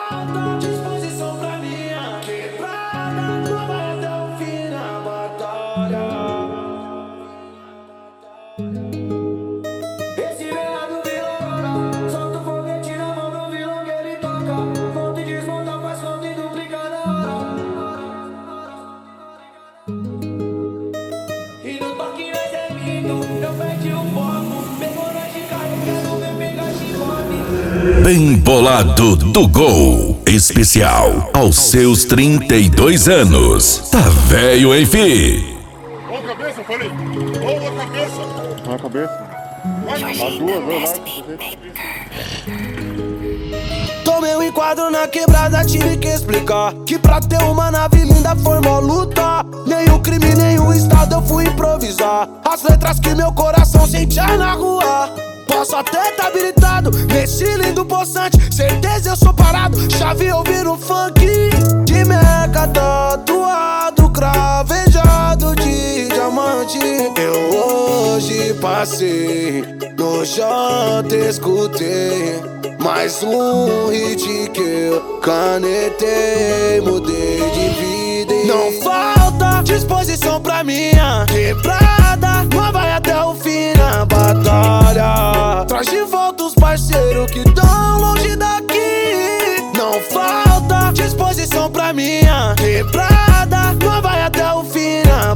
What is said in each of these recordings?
falta disposição pra minha quebrada, não vai até o fim na batalha. Esse velado vilão, solta o foguete na mão do vilão que ele toca. Monta e desmonta, faz conta e duplica na hora. E no toque nós é mito, eu perdi o foco. Pegou nós de carro, quero ver pegar chicote. Bem bolado do Gol. Especial aos seus 32 anos. Tá velho, hein, fi? Ó a cabeça, eu falei. Ó a cabeça. Ó a cabeça. As duas, vai lá. Tomei um enquadro na quebrada, tive que explicar que pra ter uma nave linda foi mó luta. Nenhum crime, nenhum estado, eu fui improvisar as letras que meu coração sentia na rua. Posso até tá habilitado nesse lindo poçante, certeza eu sou parado, chave ouvindo funk. De meca tatuado, cravejado de diamante. Eu hoje passei no janta, escutei mais um hit que eu canetei, mudei de vida e não falta disposição pra minha quebrada, mas vai até o fim na batalha. Traz de volta os parceiros que tão longe daqui. Não falta disposição pra minha quebrada, mas vai até o fim na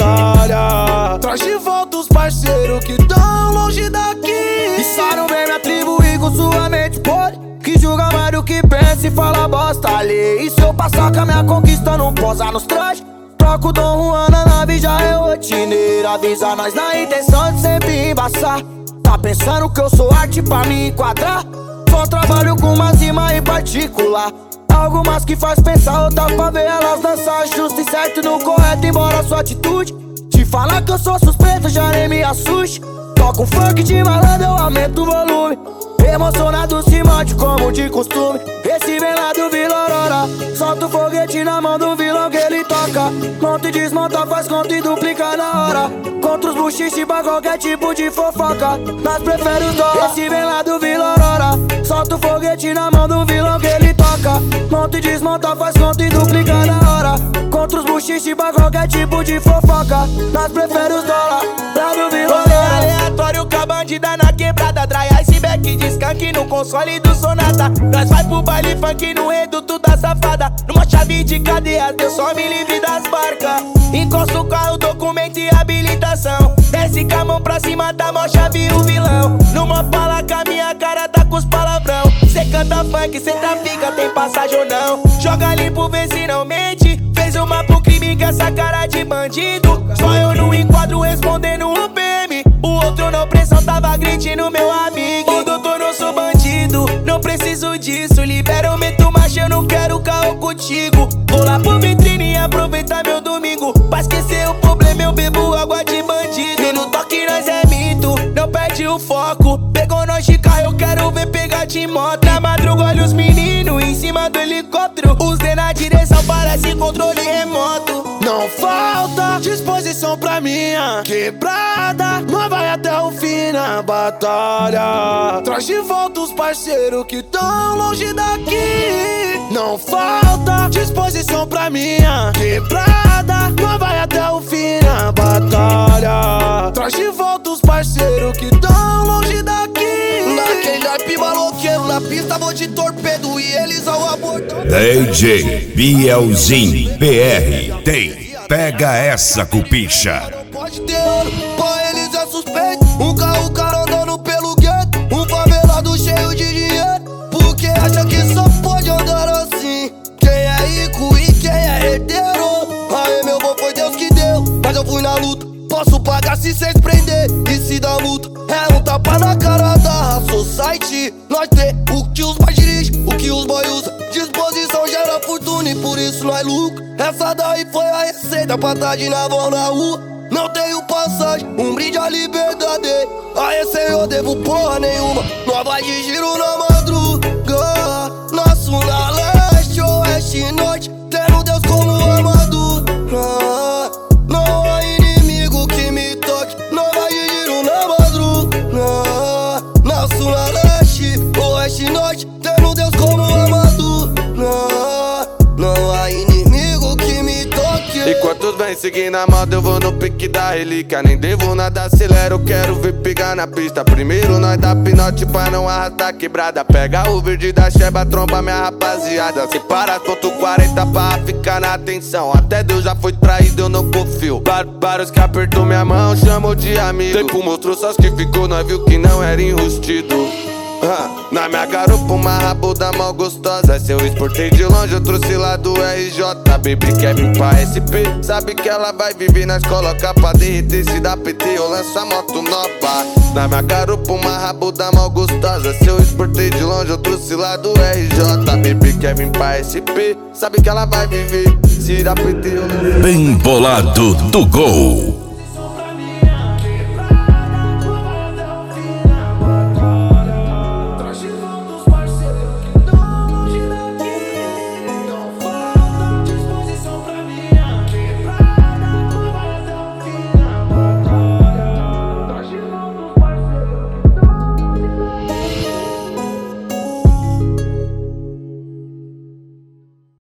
batalha. Traz de volta os parceiros que tão longe daqui. E só não vem me atribuir com sua mente podre, que julga mais do que pensa e fala bosta ali. E se eu passar com a minha conquista, não posa nos trajes. Troco o Dom Juan na nave, já é rotineiro. Avisa nós na intenção de sempre embaçar. Tá pensando que eu sou arte pra me enquadrar? Só trabalho com umas rimas em particular. Algumas que faz pensar, outras pra ver elas dançar. Justo e certo no correto, embora sua atitude te falar que eu sou suspeito, já nem me assuste. Toco um funk de malandro, eu aumento o volume. Emocionado se mate como de costume. Esse vem lá do Vila Aurora, solta o foguete na mão do vilão que ele toca. Monta e desmonta, faz conta e duplica na hora. Contra os buchiches pra qualquer tipo de fofoca, nós prefere os dólar. Esse vem lá do Vila Aurora, solta o foguete na mão do vilão que ele toca. Monta e desmonta, faz conta e duplica na hora. Contra os buchiches pra qualquer tipo de fofoca, nós prefere os dólar. Lá do Vila Aurora, aleatório com a bandida na quebrada. Dry iceberg de skunk no console do Sonata. Nós vai pro baile funk no reduto da safada. Numa chave de cadeia, Deus só me livre das barcas. Encosta o carro, documento e habilitação. Desce com a mão pra cima da mão, chave o vilão. Numa palaca, minha cara tá com os palavrão. Cê canta funk, cê trafica, tem passagem ou não? Joga limpo, vê se não mente. Fez uma pro crime com essa cara de bandido. Só eu no enquadro respondendo o PM. O outro não pressão, tava agredindo meu amigo. O doutor, não sou bandido, não preciso disso. Libera o meto, mas eu não quero carro contigo. Vou lá pro vitrine e aproveitar meu domingo. Pra esquecer o problema, eu bebo água de bandido. E no toque nós é mito, não perde o foco. Pegou nós de carro, eu quero ver pegar de moto. Na madruga olha os meninos em cima do helicóptero. Os D na direção, parece controle remoto. Não falta disposição pra minha quebrada, mas vai até o fim na batalha. Traz de volta os parceiros que tão longe daqui. Não falta disposição pra minha quebrada, mas vai até o fim na batalha. Traz de volta os parceiros que tão longe daqui. Naquele naipe maloqueiro, na pista vou de torpedo e eles ao aborto. DJ Bielzinho PR tem. Pega essa, cupicha. Pode ter ouro, pra eles é suspeito. Um carro cara andando pelo gueto, um favelado cheio de dinheiro. Porque acha que só pode andar assim quem é rico e quem é herdeiro. Aê, meu bom, foi Deus que deu, mas eu fui na luta. Posso pagar se cês prender e se dá multa. É um tapa na cara da society. Nós tem o que os pais dirigem, o que os boy usa. Disposição gera fortuna e por isso nós lucra. Essa daí foi a receita pra tá de navão na rua. Não tenho passagem, um brinde à liberdade. A esse eu devo porra nenhuma. Nós vai de giro na madruga. Nosso na leste, oeste, norte. Tendo Deus como armadura. Não há inimigo que me toque. Nós vai de giro na madruga. Nosso na leste, oeste, norte. Tendo Deus como armadura. Vem seguindo a moda, eu vou no pique da relíquia. Nem devo nada, acelero, quero ver pegar na pista. Primeiro nós dá pinote pra não arrastar quebrada. Pega o verde da cheba, tromba minha rapaziada. Separa, ponto 40 pra ficar na atenção. Até Deus já foi traído, eu não confio. Vários que apertou minha mão, chamou de amigo. Tempo mostrou só os que ficou, nós viu que não era enrustido. Na minha garupa uma rabuda mal gostosa. Se eu exportei de longe, eu trouxe lá do RJ. Baby quer vir pra SP, sabe que ela vai viver. Nós coloca pra derreter, se dá PT eu lanço a moto nova. Na minha garupa uma rabuda mal gostosa. Se eu exportei de longe, eu trouxe lá do RJ. Baby quer vir pra SP, sabe que ela vai viver, se dá PT eu lanço. Bem bolado do Gol.